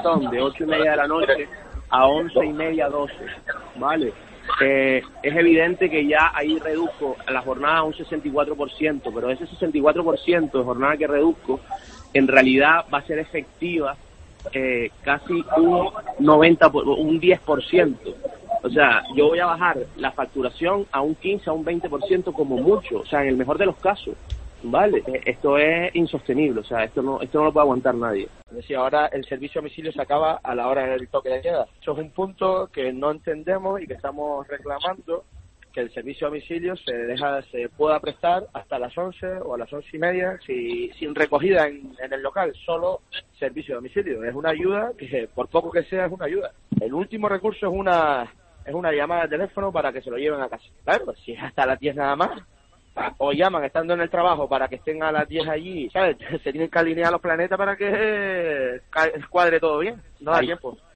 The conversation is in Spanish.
montón, de 8:30 de la noche a 11:30, 12, ¿vale? Es evidente que ya ahí reduzco la jornada a un 64%, pero ese 64% de jornada que reduzco, en realidad va a ser efectiva casi un 10%. O sea, yo voy a bajar la facturación a un 15, a un 20% como mucho, o sea, en el mejor de los casos, ¿vale? Esto es insostenible, o sea, esto no lo puede aguantar nadie. Es decir, ahora el servicio a domicilio se acaba a la hora del toque de queda. Eso es un punto que no entendemos y que estamos reclamando, que el servicio a domicilio se pueda prestar hasta las 11 o a las 11:30 sin recogida en el local, solo servicio a domicilio. Es una ayuda que, por poco que sea, es una ayuda. El último recurso es una llamada de teléfono para que se lo lleven a casa. Claro, si es hasta las 10 nada más, o llaman estando en el trabajo para que estén a las 10 allí, ¿sabes? Se tienen que alinear los planetas para que cuadre todo bien. No da tiempo.